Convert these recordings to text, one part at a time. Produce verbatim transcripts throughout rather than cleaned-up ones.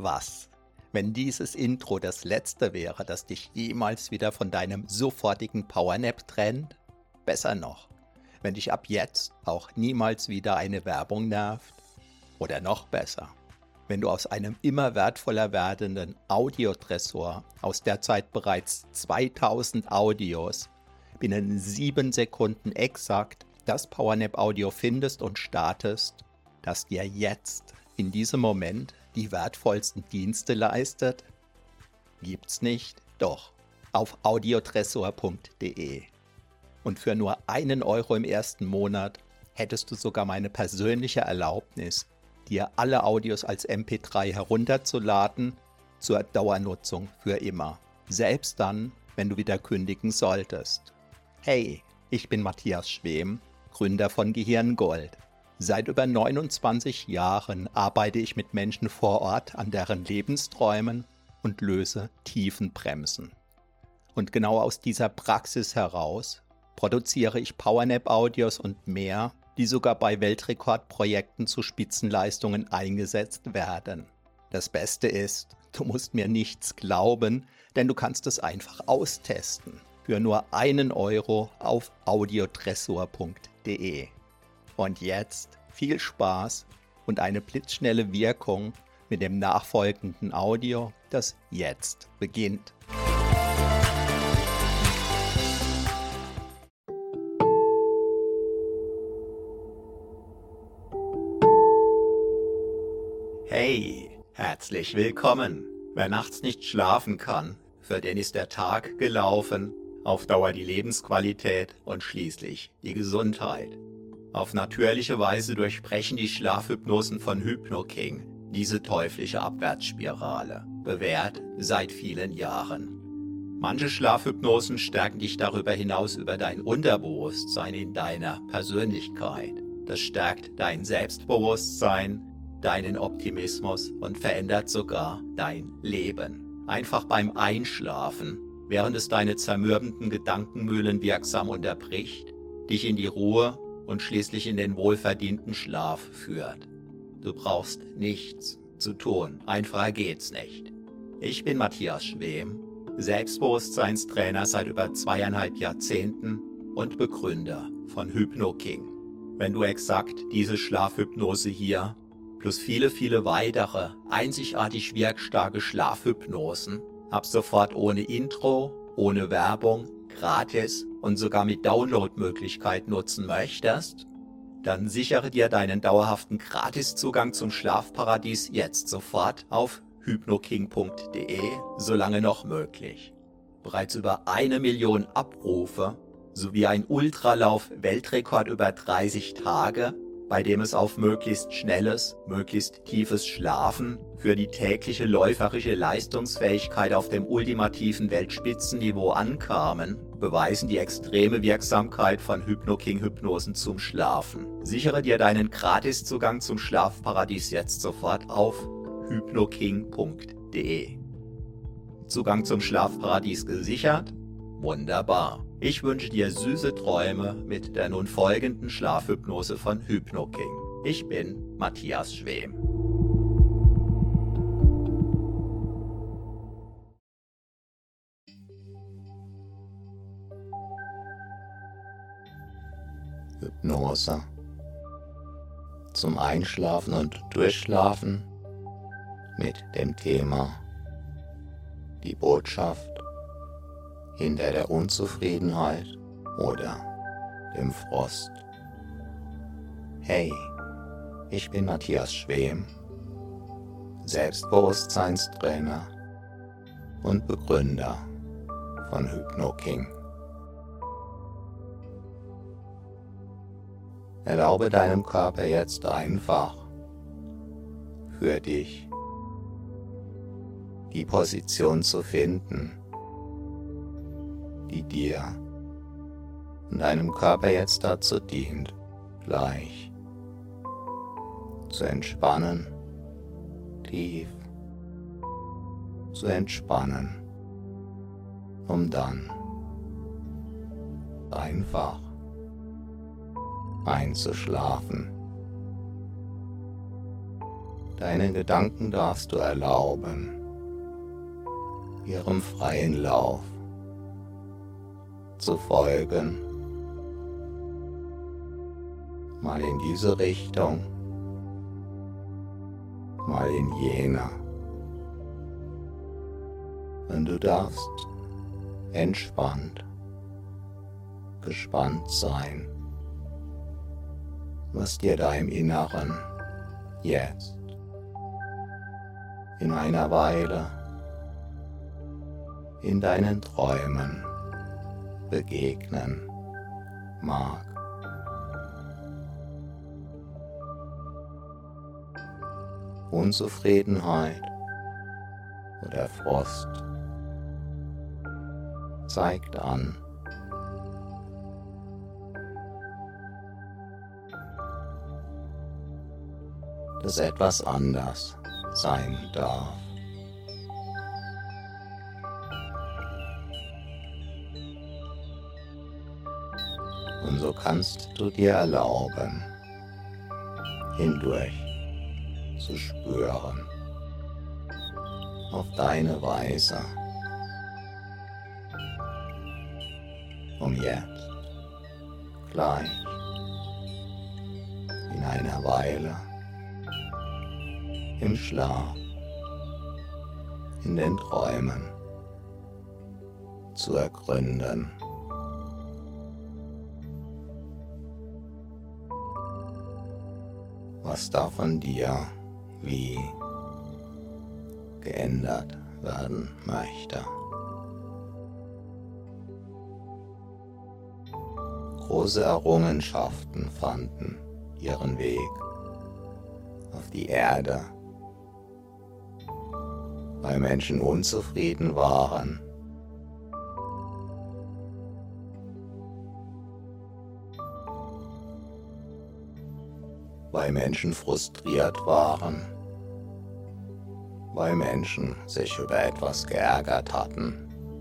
Was, wenn dieses Intro das letzte wäre, das dich jemals wieder von deinem sofortigen Powernap trennt? Besser noch, wenn dich ab jetzt auch niemals wieder eine Werbung nervt? Oder noch besser, wenn du aus einem immer wertvoller werdenden Audiotresor aus derzeit bereits zweitausend Audios binnen sieben Sekunden exakt das Powernap-Audio findest und startest, das dir jetzt in diesem Moment die wertvollsten Dienste leistet? Gibt's nicht? Doch, auf audiotresor punkt de. Und für nur einen Euro im ersten Monat hättest du sogar meine persönliche Erlaubnis, dir alle Audios als M P drei herunterzuladen, zur Dauernutzung für immer. Selbst dann, wenn du wieder kündigen solltest. Hey, ich bin Matthias Schwem, Gründer von Gehirngold. Seit über neunundzwanzig Jahren arbeite ich mit Menschen vor Ort an deren Lebensträumen und löse Tiefenbremsen. Und genau aus dieser Praxis heraus produziere ich Powernap-Audios und mehr, die sogar bei Weltrekordprojekten zu Spitzenleistungen eingesetzt werden. Das Beste ist, du musst mir nichts glauben, denn du kannst es einfach austesten. Für nur einen Euro auf audiotresor punkt de. Und jetzt viel Spaß und eine blitzschnelle Wirkung mit dem nachfolgenden Audio, das jetzt beginnt. Hey, herzlich willkommen. Wer nachts nicht schlafen kann, für den ist der Tag gelaufen, auf Dauer die Lebensqualität und schließlich die Gesundheit. Auf natürliche Weise durchbrechen die Schlafhypnosen von Hypnoking diese teuflische Abwärtsspirale, bewährt seit vielen Jahren. Manche Schlafhypnosen stärken dich darüber hinaus über dein Unterbewusstsein in deiner Persönlichkeit. Das stärkt dein Selbstbewusstsein, deinen Optimismus und verändert sogar dein Leben. Einfach beim Einschlafen, während es deine zermürbenden Gedankenmühlen wirksam unterbricht, dich in die Ruhe und schließlich in den wohlverdienten Schlaf führt. Du brauchst nichts zu tun, einfacher geht's nicht. Ich bin Matthias Schwem, Selbstbewusstseinstrainer seit über zweieinhalb Jahrzehnten und Begründer von Hypnoking. Wenn du exakt diese Schlafhypnose hier plus viele, viele weitere einzigartig wirkstarke Schlafhypnosen ab sofort ohne Intro, ohne Werbung, gratis und sogar mit Downloadmöglichkeit nutzen möchtest, dann sichere dir deinen dauerhaften Gratiszugang zum Schlafparadies jetzt sofort auf hypnoking punkt de, solange noch möglich. Bereits über eine Million Abrufe sowie ein Ultralauf-Weltrekord über dreißig Tage, bei dem es auf möglichst schnelles, möglichst tiefes Schlafen für die tägliche läuferische Leistungsfähigkeit auf dem ultimativen Weltspitzenniveau ankamen, beweisen die extreme Wirksamkeit von Hypnoking-Hypnosen zum Schlafen. Sichere dir deinen Gratiszugang zum Schlafparadies jetzt sofort auf hypnoking punkt de. Zugang zum Schlafparadies gesichert? Wunderbar. Ich wünsche dir süße Träume mit der nun folgenden Schlafhypnose von Hypnoking. Ich bin Matthias Schwem. Hypnose zum Einschlafen und Durchschlafen mit dem Thema die Botschaft hinter der Unzufriedenheit oder dem Frost. Hey, ich bin Matthias Schwem, Selbstbewusstseinstrainer und Begründer von Hypnoking. Erlaube deinem Körper jetzt einfach für dich die Position zu finden, die dir und deinem Körper jetzt dazu dient, gleich zu entspannen, tief zu entspannen, um dann einfach einzuschlafen. Deinen Gedanken darfst du erlauben, ihrem freien Lauf zu folgen, mal in diese Richtung, mal in jene. Und du darfst entspannt, gespannt sein, was dir da im Inneren jetzt in einer Weile in deinen Träumen begegnen mag. Unzufriedenheit oder Frust zeigt an, dass etwas anders sein darf. Und so kannst du dir erlauben, hindurch zu spüren, auf deine Weise, um jetzt gleich in einer Weile im Schlaf, in den Träumen zu ergründen, was da von dir wie geändert werden möchte. Große Errungenschaften fanden ihren Weg auf die Erde, weil Menschen unzufrieden waren, weil Menschen frustriert waren, weil Menschen sich über etwas geärgert hatten.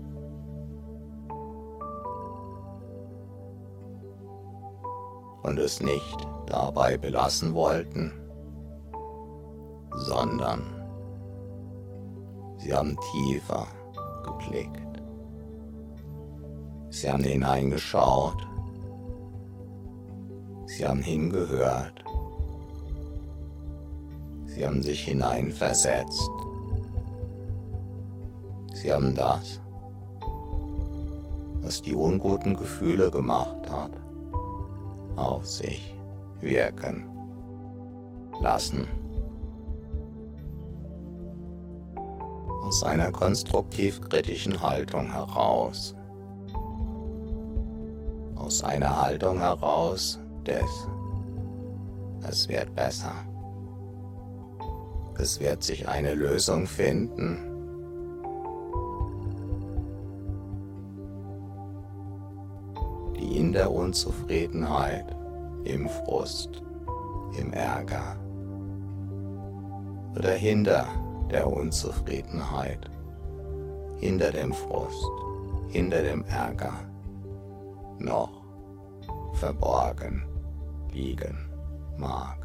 Und es nicht dabei belassen wollten, sondern sie haben tiefer geblickt. Sie haben hineingeschaut. Sie haben hingehört. Sie haben sich hineinversetzt. Sie haben das, was die unguten Gefühle gemacht hat, auf sich wirken lassen. Aus einer konstruktiv-kritischen Haltung heraus. Aus einer Haltung heraus des Es wird besser. Es wird sich eine Lösung finden. Die in der Unzufriedenheit, im Frust, im Ärger oder hinter der Unzufriedenheit, hinter dem Frust, hinter dem Ärger noch verborgen liegen mag.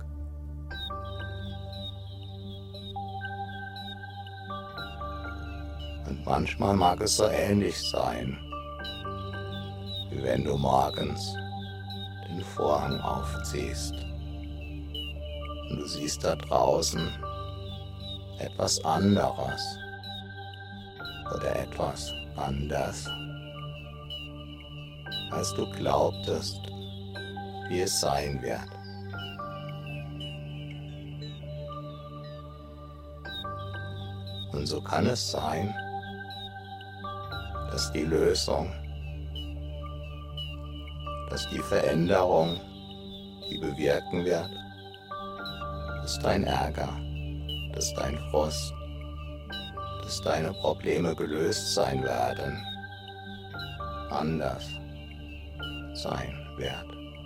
Und manchmal mag es so ähnlich sein, wie wenn du morgens den Vorhang aufziehst und du siehst da draußen etwas anderes oder etwas anders, als du glaubtest, wie es sein wird. Und so kann es sein, dass die Lösung, dass die Veränderung, die bewirken wird, dass dein Ärger, dass dein Frust, dass deine Probleme gelöst sein werden, anders sein wird,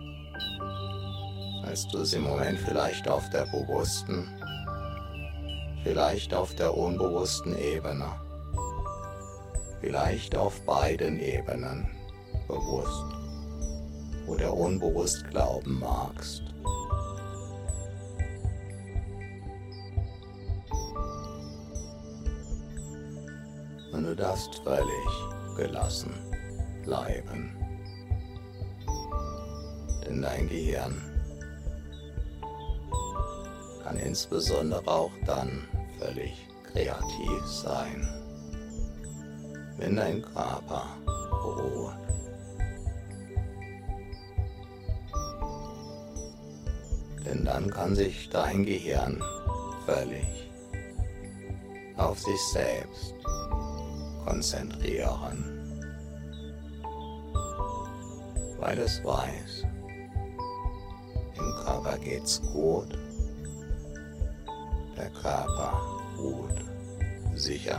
als du es im Moment vielleicht auf der bewussten, vielleicht auf der unbewussten Ebene, vielleicht auf beiden Ebenen bewusst oder unbewusst glauben magst. Und du darfst völlig gelassen bleiben. Denn dein Gehirn kann insbesondere auch dann völlig kreativ sein, wenn dein Körper ruht. Denn dann kann sich dein Gehirn völlig auf sich selbst konzentrieren, weil es weiß, dem Körper geht's gut, der Körper ruht sicher.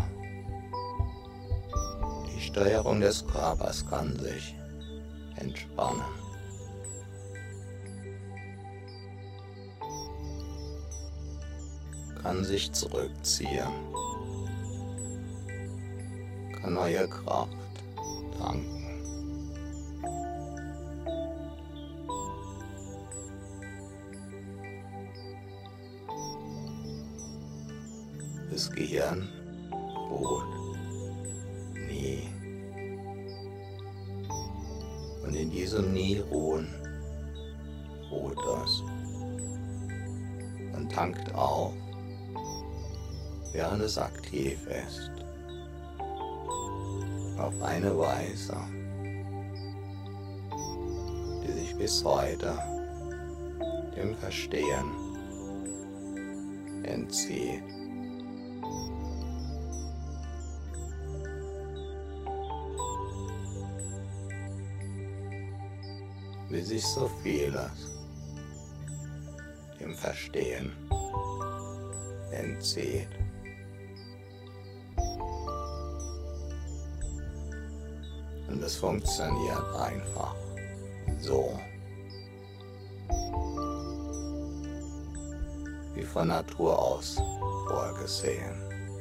Die Steuerung des Körpers kann sich entspannen. Kann sich zurückziehen, kann neue Kraft tanken. Das Gehirn ruht nie. Und in diesem Nie-Ruhen ruht es und tankt auf, während es aktiv ist, auf eine Weise, die sich bis heute dem Verstehen entzieht. Wie sich so vieles dem Verstehen entzieht. Und es funktioniert einfach so, wie von Natur aus vorgesehen.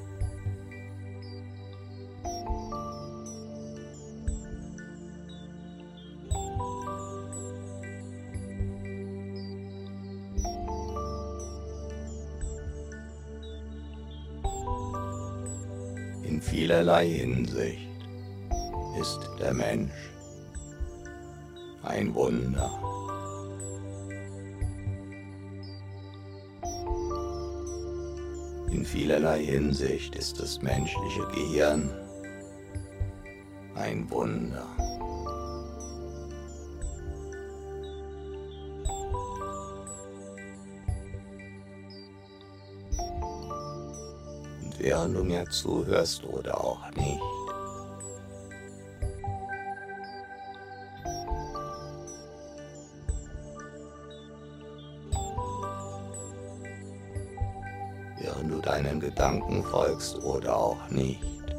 In vielerlei Hinsicht ist der Mensch ein Wunder. In vielerlei Hinsicht ist das menschliche Gehirn ein Wunder. Und während du mir zuhörst oder auch nicht, während du deinen Gedanken folgst oder auch nicht,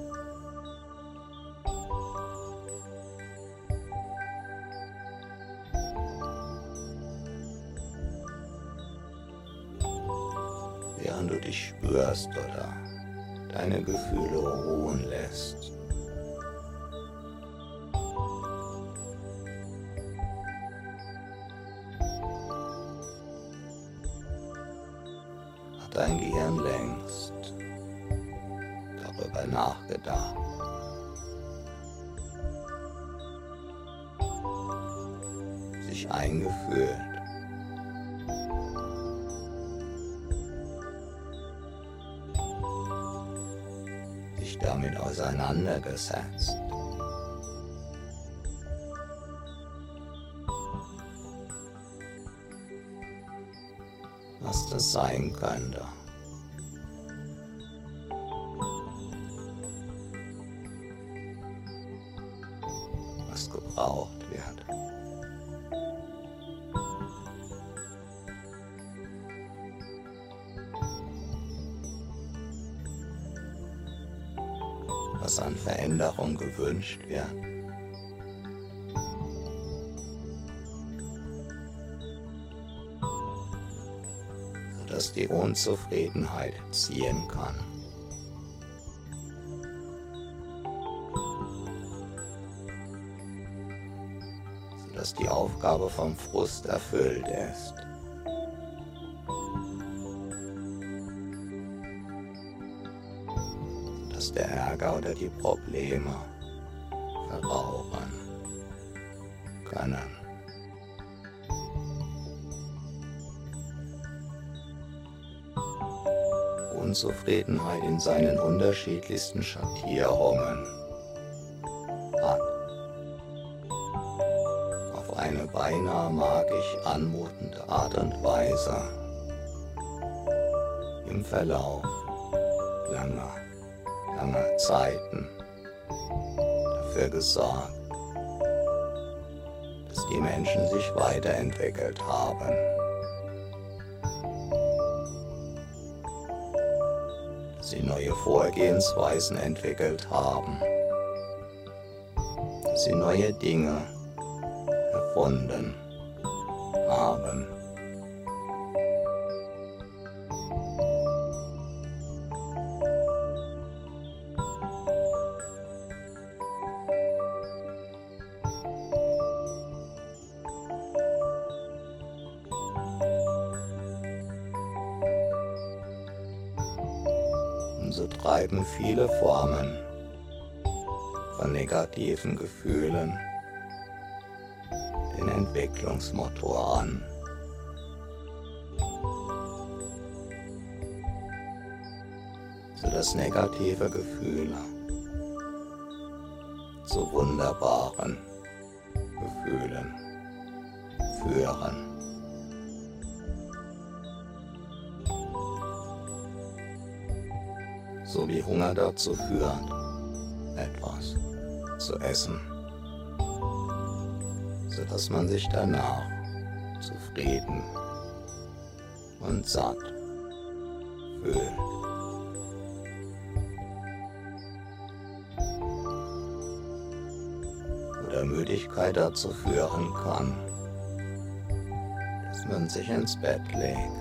während du dich spürst oder deine Gefühle ruhen lässt, hat dein Gehirn längst darüber nachgedacht, sich eingefühlt, sich damit auseinandergesetzt. Was das sein könnte. Was gebraucht wird. Was an Veränderung gewünscht wird. Sodass die Unzufriedenheit ziehen kann. Sodass die Aufgabe vom Frust erfüllt ist. dass der Ärger oder die Probleme verrauchen können. Unzufriedenheit in seinen unterschiedlichsten Schattierungen hat auf eine beinahe magisch anmutende Art und Weise im Verlauf langer, langer Zeiten dafür gesorgt, dass die Menschen sich weiterentwickelt haben. Dass sie neue Vorgehensweisen entwickelt haben. Dass sie neue Dinge erfunden haben. So treiben viele Formen von negativen Gefühlen den Entwicklungsmotor an. Sodass negative Gefühle zu wunderbaren Gefühlen führen. So wie Hunger dazu führt, etwas zu essen, sodass man sich danach zufrieden und satt fühlt. Oder Müdigkeit dazu führen kann, dass man sich ins Bett legt,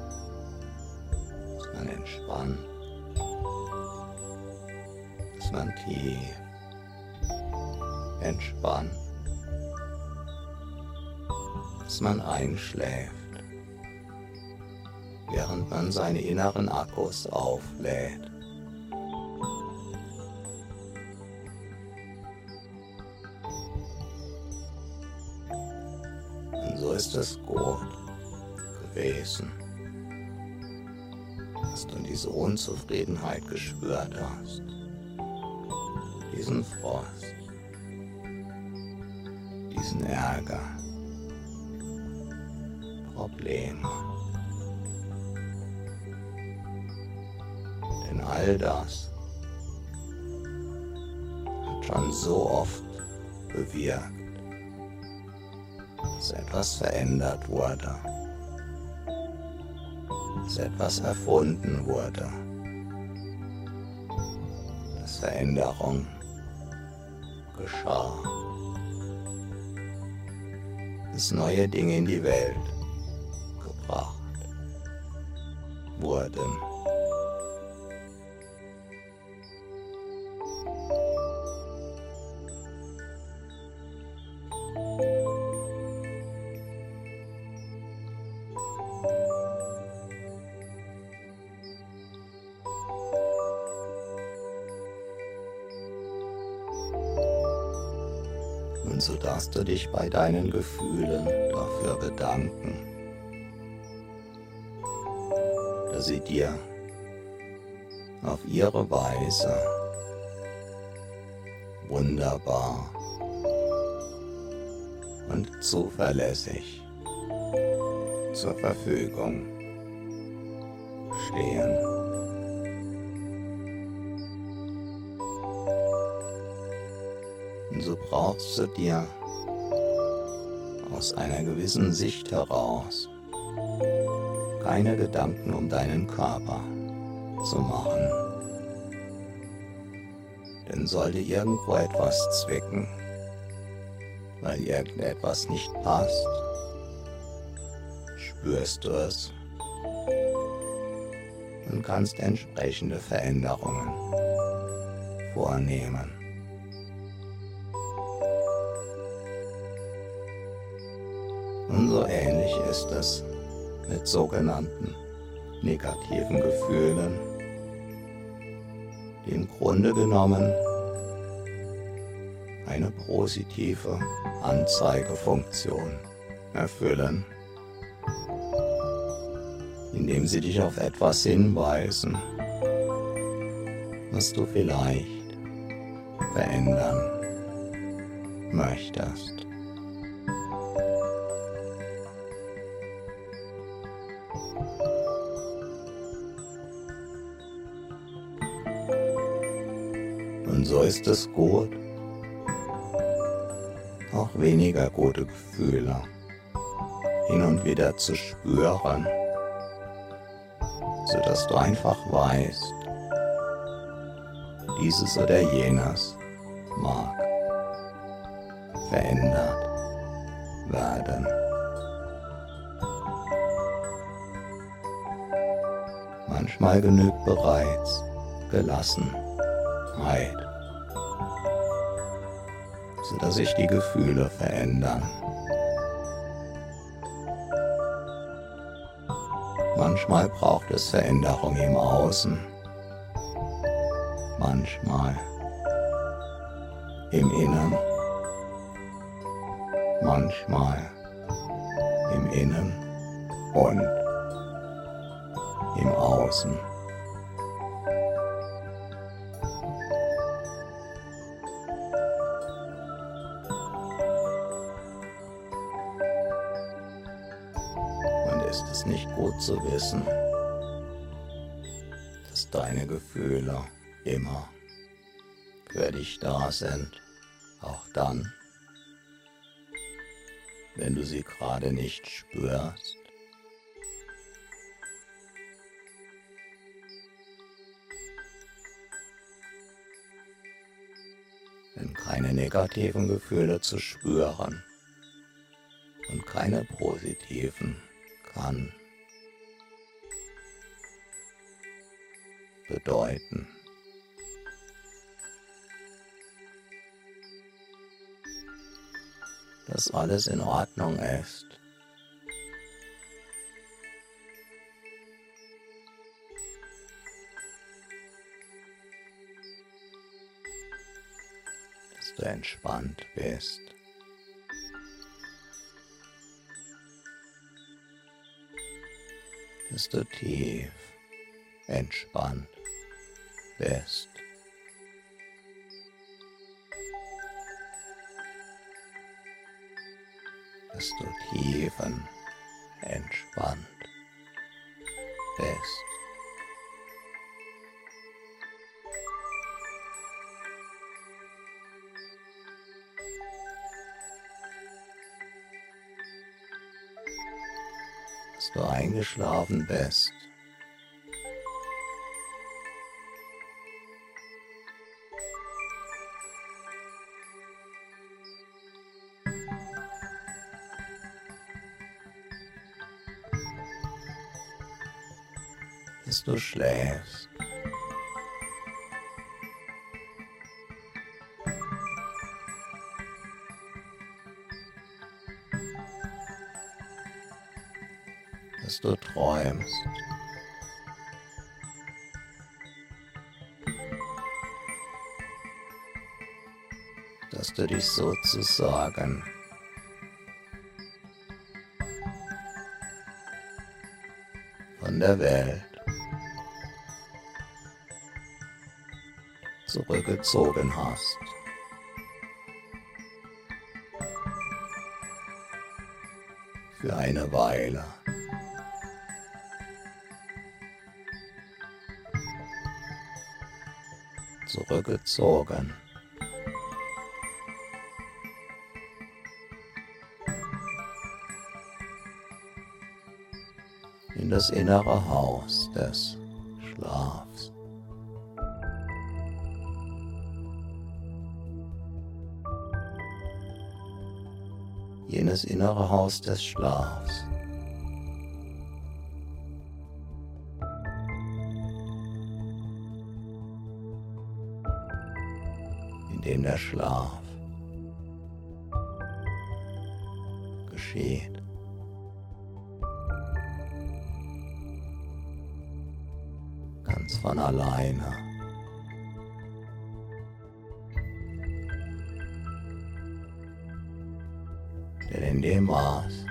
dass man entspannt, dass man tief entspannt, dass man einschläft, während man seine inneren Akkus auflädt. Und so ist es gut gewesen, dass du diese Unzufriedenheit gespürt hast. Diesen Frost, diesen Ärger, Probleme. Denn all das hat schon so oft bewirkt, dass etwas verändert wurde, dass etwas erfunden wurde, dass Veränderung geschah, dass neue Dinge in die Welt gebracht wurden. Und so darfst du dich bei deinen Gefühlen dafür bedanken, dass sie dir auf ihre Weise wunderbar und zuverlässig zur Verfügung stehen. Und so brauchst du dir aus einer gewissen Sicht heraus keine Gedanken um deinen Körper zu machen. Denn sollte irgendwo etwas zwicken, weil irgendetwas nicht passt, spürst du es und kannst entsprechende Veränderungen vornehmen. Und so ähnlich ist es mit sogenannten negativen Gefühlen, die im Grunde genommen eine positive Anzeigefunktion erfüllen, indem sie dich auf etwas hinweisen, was du vielleicht verändern möchtest. Und so ist es gut, auch weniger gute Gefühle hin und wieder zu spüren, sodass du einfach weißt, dieses oder jenes mag verändert werden. Manchmal genügt bereits Gelassenheit, sodass sich die Gefühle verändern. Manchmal braucht es Veränderung im Außen, manchmal im Innen, manchmal im Innen und im Außen. Und ist es nicht gut zu wissen, dass deine Gefühle immer für dich da sind, auch dann, wenn du sie gerade nicht spürst? Denn keine negativen Gefühle zu spüren und keine positiven kann bedeuten, dass alles in Ordnung ist. Dass du entspannt bist. Dass du tief entspannt bist. Dass du tiefen entspannt bist. Dass du eingeschlafen bist. Dass du schläfst. Dass du träumst. Dass du dich sozusagen von der Welt zurückgezogen hast. Für eine Weile. Zurückgezogen. In das innere Haus des Schlafs. Jenes innere Haus des Schlafs. In dem der Schlaf geschieht. Ganz von alleine. in dem Maß,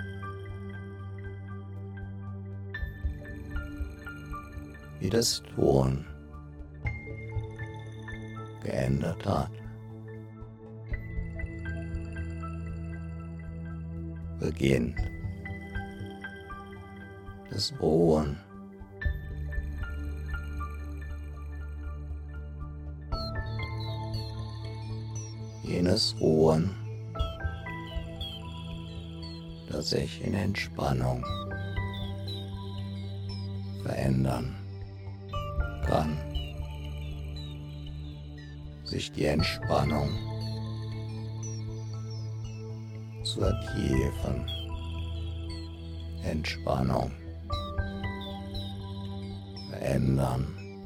wie das Tun geändert hat, beginnt das Ruhen. Jenes Ruhen, das sich in Entspannung verändern kann, sich die Entspannung zur tiefen Entspannung verändern.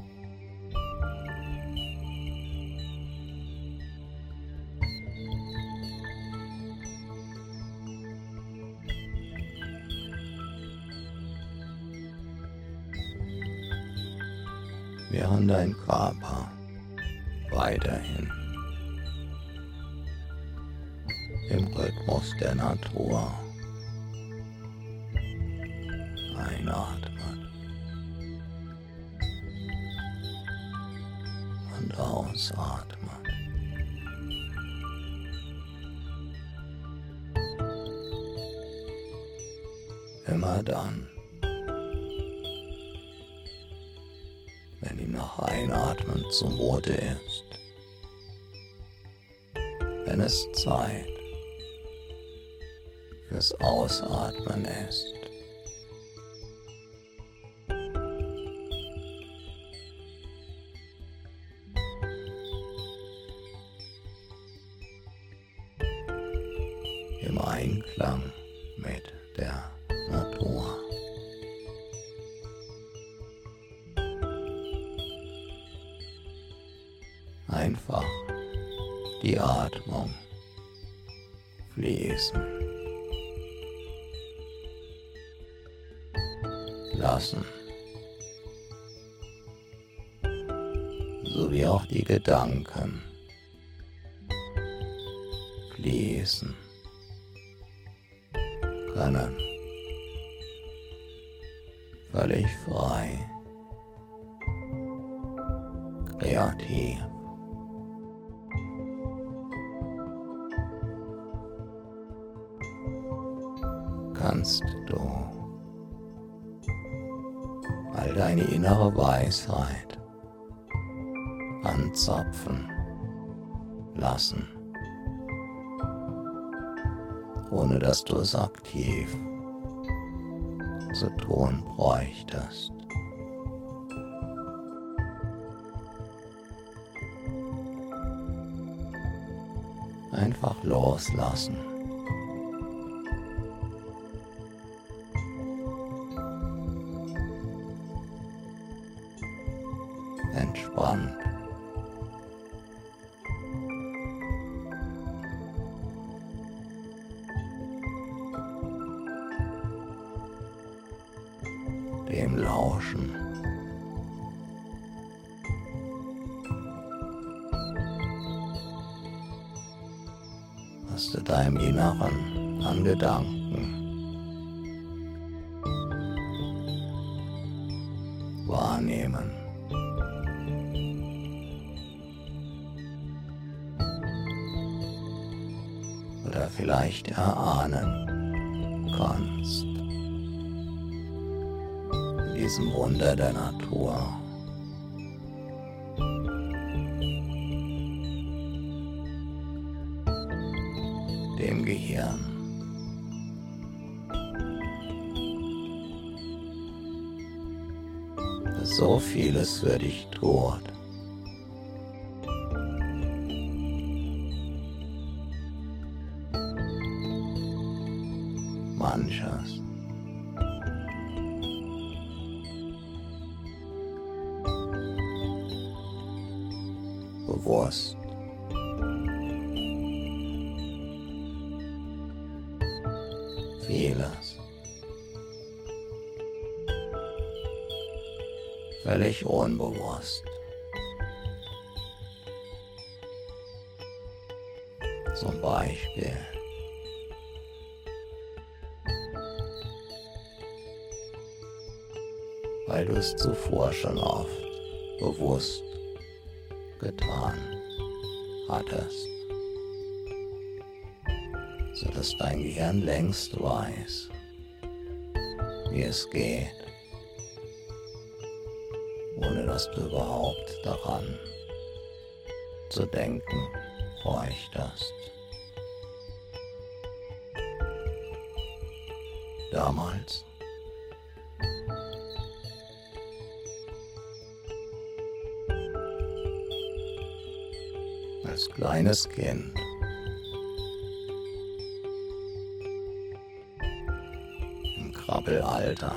Während dein Körper weiterhin im Rhythmus der Natur einatmet und ausatmet. Immer dann, wenn ihm nach Einatmen zumute ist, wenn es Zeit fürs Ausatmen ist. Im Einklang mit der Natur. Einfach die Atmung fließen lassen, sowie auch die Gedanken fließen können, völlig frei, kreativ. Kannst du all deine innere Weisheit anzapfen lassen, ohne dass du es aktiv zu tun bräuchtest. Einfach loslassen. Entspannt. Dem Lauschen. Was du deinem Inneren an Gedanken wahrnehmen oder vielleicht erahnen kannst. In diesem Wunder der Natur. Dem Gehirn. Das so vieles für dich tut. Manches bewusst. Vieles völlig unbewusst. Zum Beispiel weil du es zuvor schon oft bewusst getan hattest, sodass dein Gehirn längst weiß, wie es geht, ohne dass du überhaupt daran zu denken bräuchtest. Damals als kleines Kind im Krabbelalter,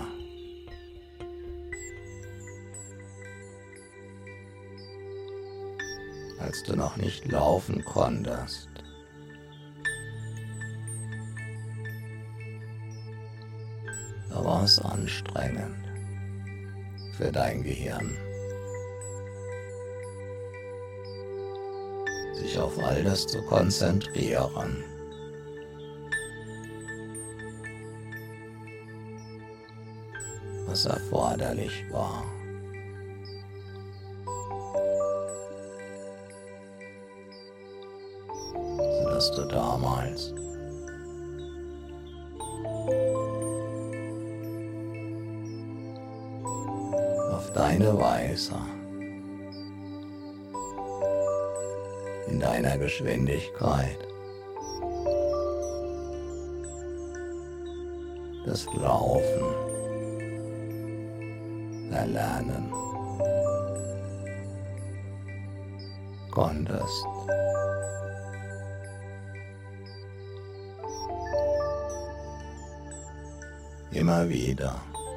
als du noch nicht laufen konntest, da war es anstrengend für dein Gehirn, sich auf all das zu konzentrieren, was erforderlich war. Sodass du damals auf deine Weise in deiner Geschwindigkeit das Laufen erlernen konntest. Immer wieder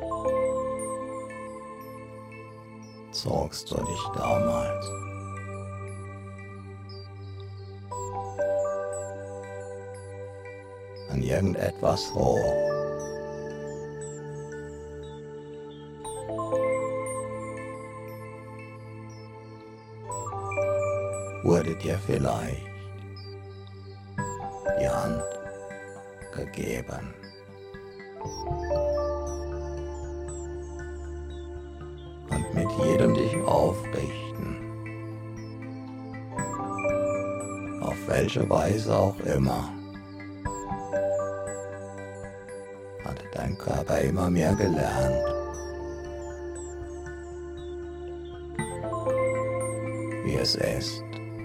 zogst du dich damals an irgendetwas hoch, wurde dir vielleicht die Hand gegeben. Und mit jedem dich aufrichten, auf welche Weise auch immer, hatte dein Körper immer mehr gelernt, wie es ist,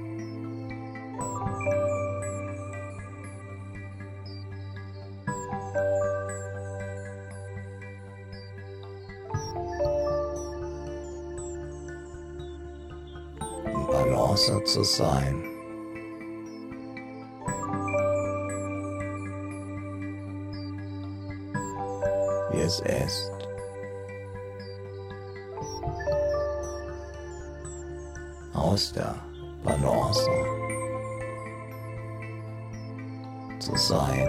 in Balance zu sein. Wie es ist, aus der Balance zu sein.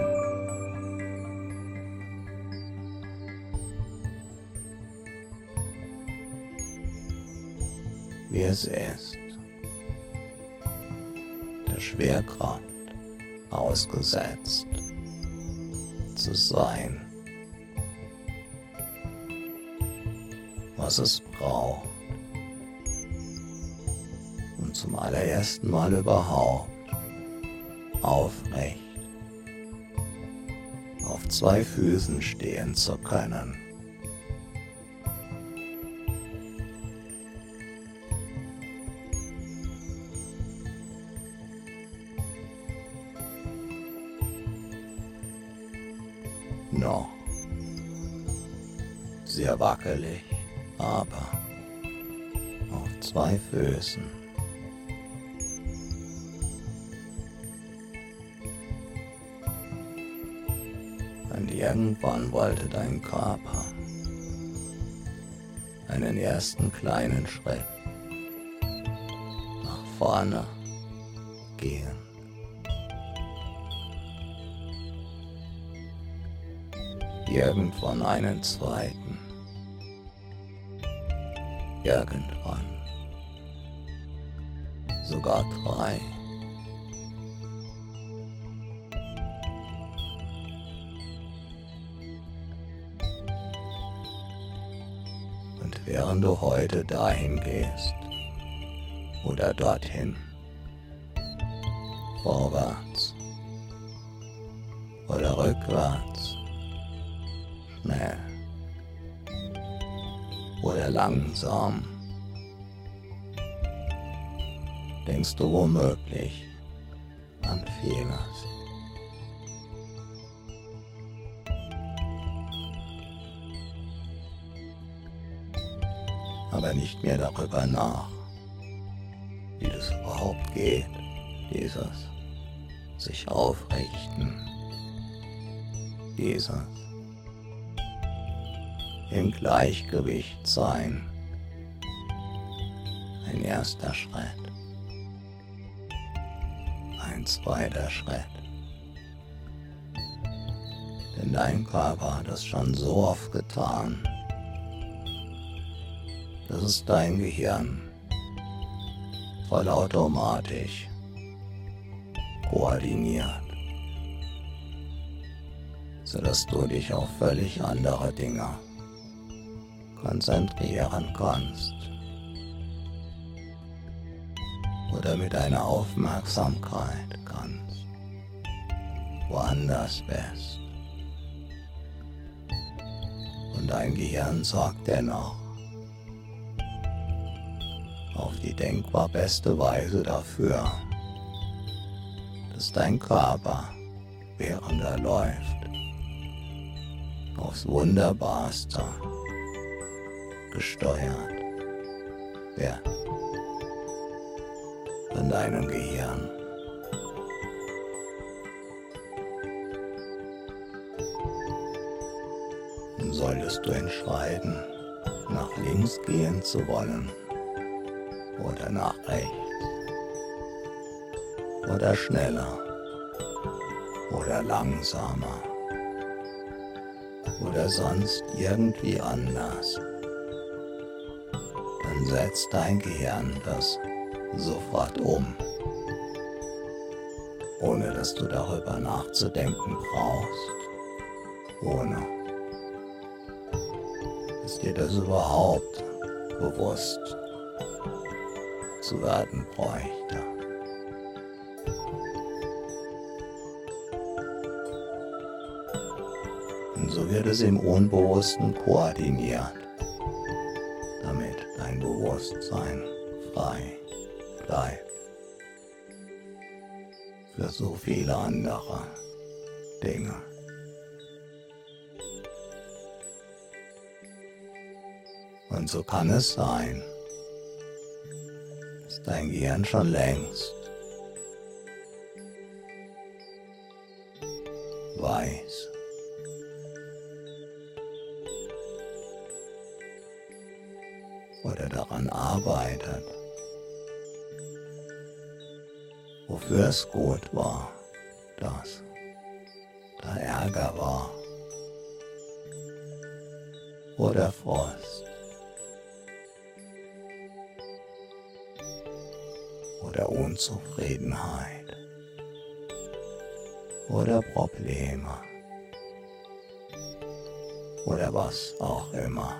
Wie es ist, der Schwerkraft ausgesetzt zu sein, was es braucht, um zum allerersten Mal überhaupt aufrecht auf zwei Füßen stehen zu können. Noch sehr wackelig, aber auf zwei Füßen. Und irgendwann wollte dein Körper einen ersten kleinen Schritt nach vorne gehen. Irgendwann einen zweiten. Irgendwann sogar drei. Und während du heute dahin gehst oder dorthin, vorwärts oder rückwärts, schnell oder langsam, denkst du womöglich an vieles. Aber nicht mehr darüber nach, wie das überhaupt geht, dieses sich aufrichten, dieses im Gleichgewicht sein. Ein erster Schritt, ein zweiter Schritt. Denn dein Körper hat das schon so oft getan. Das ist dein Gehirn, vollautomatisch, koordiniert, sodass du dich auf völlig andere Dinge konzentrieren kannst oder mit deiner Aufmerksamkeit kannst woanders bist. Und dein Gehirn sorgt dennoch auf die denkbar beste Weise dafür, dass dein Körper, während er läuft, aufs Wunderbarste gesteuert wird von deinem Gehirn. Und solltest du entscheiden, nach links gehen zu wollen oder nach rechts oder schneller oder langsamer oder sonst irgendwie anders, dann setzt dein Gehirn das sofort um, ohne dass du darüber nachzudenken brauchst, ohne dass dir das überhaupt bewusst zu werden bräuchte. Und so wird es im Unbewussten koordiniert, damit dein Bewusstsein frei bleibt für so viele andere Dinge. Und so kann es sein, dass dein Gehirn schon längst weiß, oder daran arbeitet, wofür es gut war, dass da Ärger war oder Frust oder Unzufriedenheit oder Probleme oder was auch immer.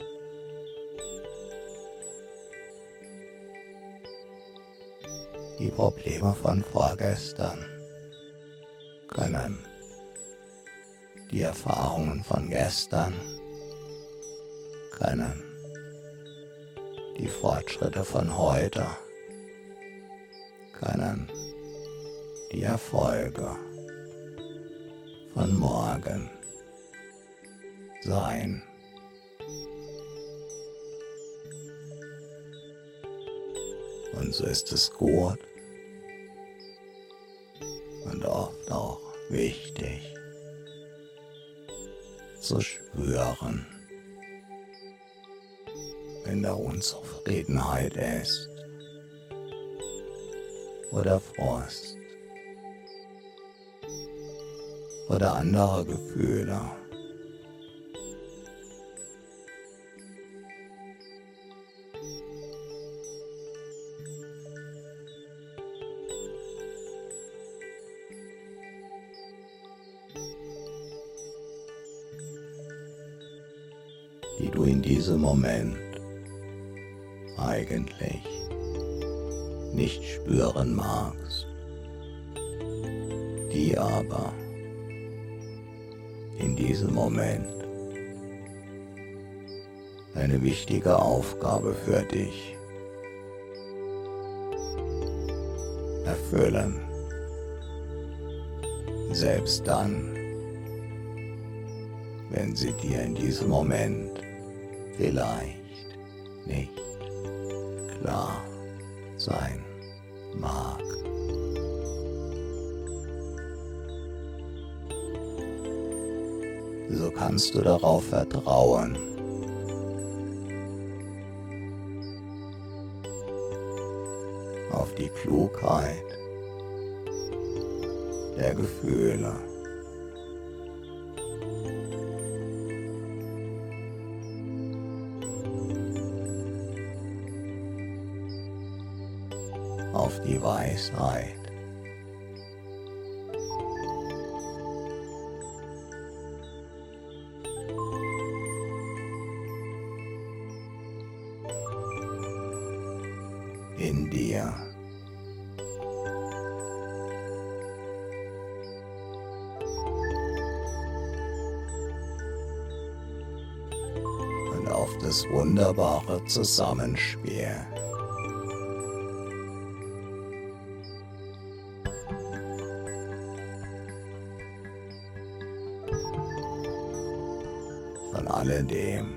Die Probleme von vorgestern können die Erfahrungen von gestern, können die Fortschritte von heute, können die Erfolge von morgen sein. Und so ist es gut und oft auch wichtig zu spüren, wenn da Unzufriedenheit ist oder Frust oder andere Gefühle. Die du in diesem Moment eigentlich nicht spüren magst, die aber in diesem Moment eine wichtige Aufgabe für dich erfüllen, selbst dann, wenn sie dir in diesem Moment vielleicht nicht klar sein mag. So kannst du darauf vertrauen, auf die Klugheit der Gefühle. Auf die Weisheit in dir. Und auf das wunderbare Zusammenspiel von alledem,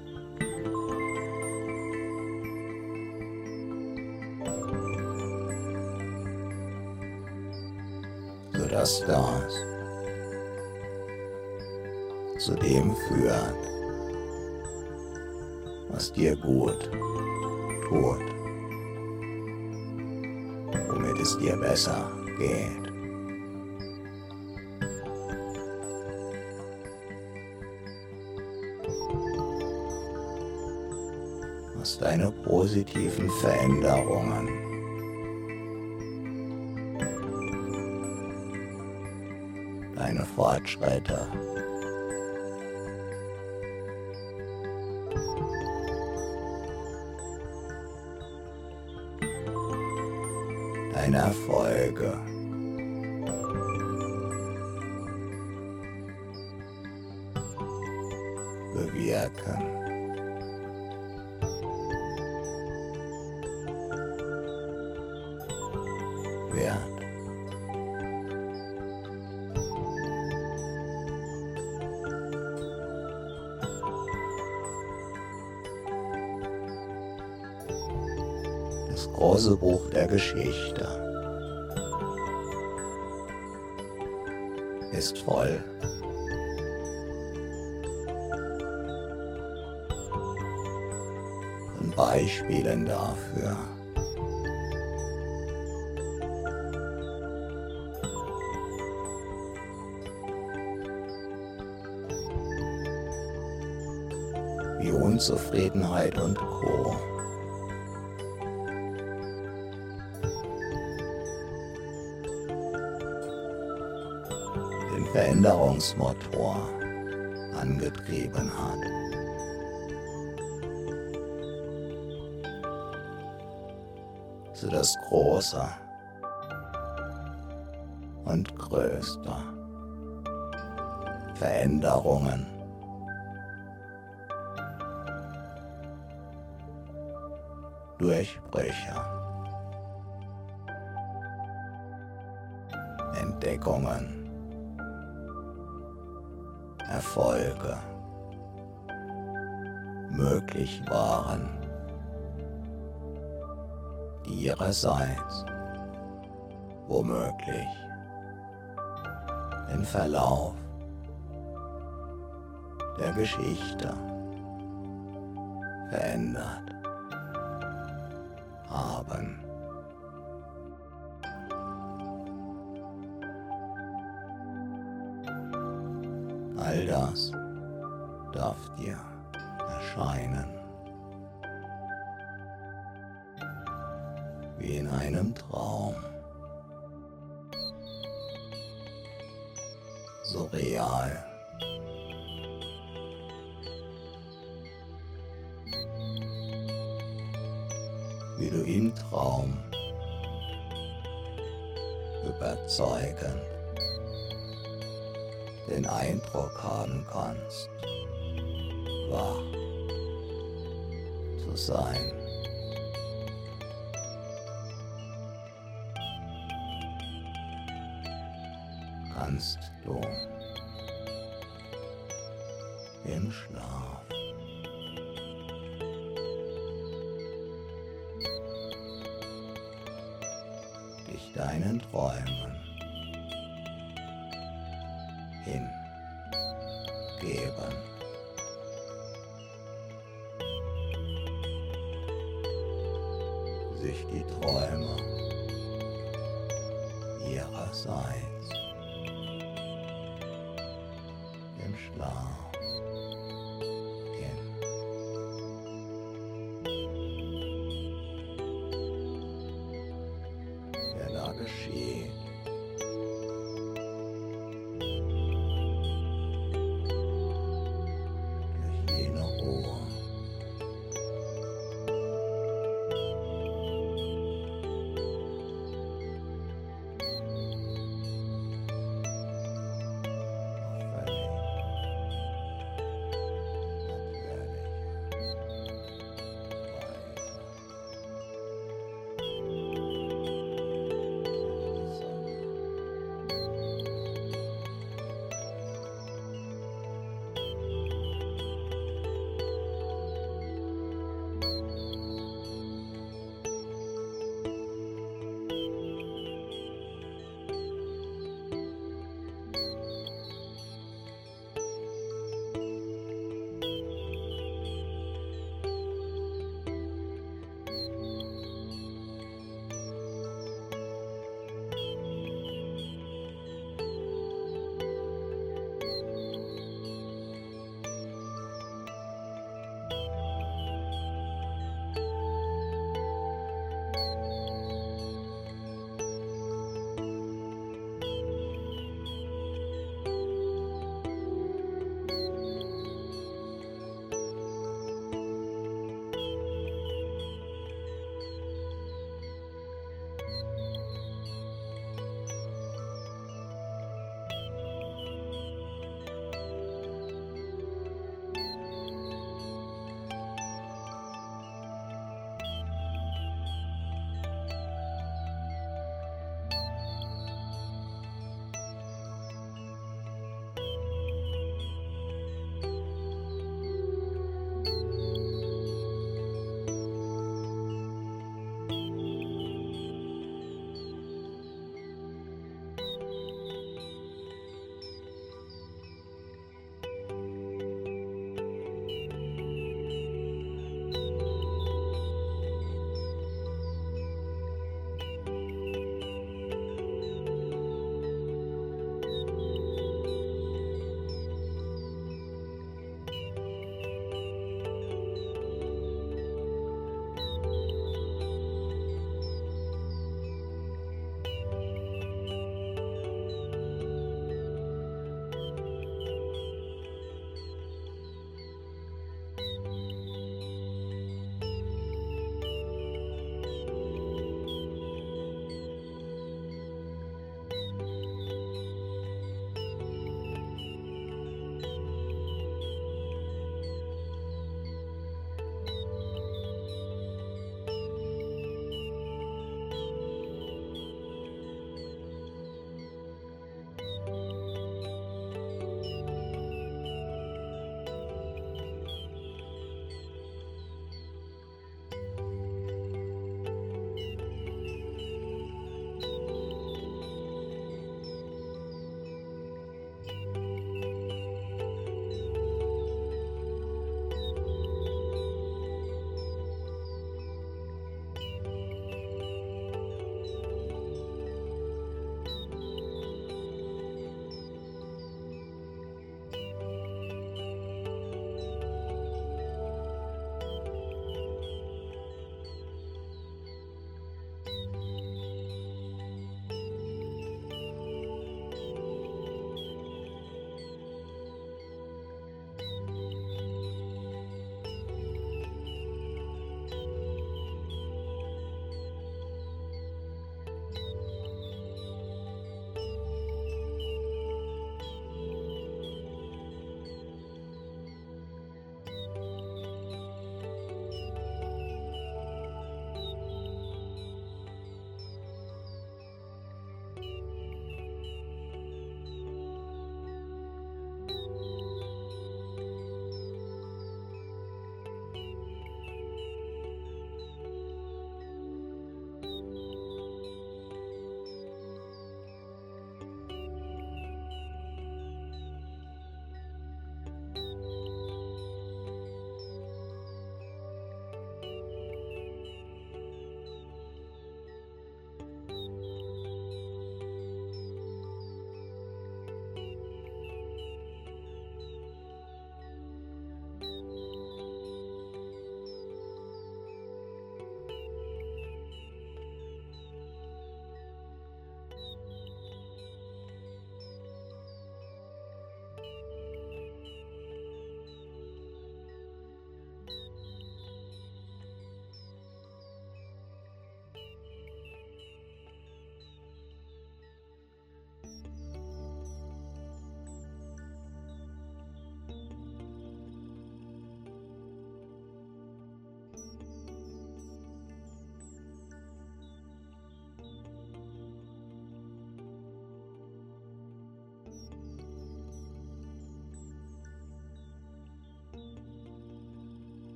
sodass das zu dem führt, was dir gut tut, womit es dir besser geht. Was deine positiven Veränderungen deine Fortschritte deine Erfolge bewirken. Wird. Das große Buch der Geschichte ist voll von Beispielen dafür, wie Unzufriedenheit und Co. den Veränderungsmotor angetrieben hat. Zu das Große und Größte Veränderungen Durchbrüche, Entdeckungen, Erfolge möglich waren, die ihrerseits womöglich den Verlauf der Geschichte verändert haben. All das darf dir erscheinen wie in einem Traum, so real, wie du im Traum überzeugend den Eindruck haben kannst, wach zu sein. Kannst du im Schlaf dich deinen Träumen hingeben. Sich die Träume ihrerseits im Schlaf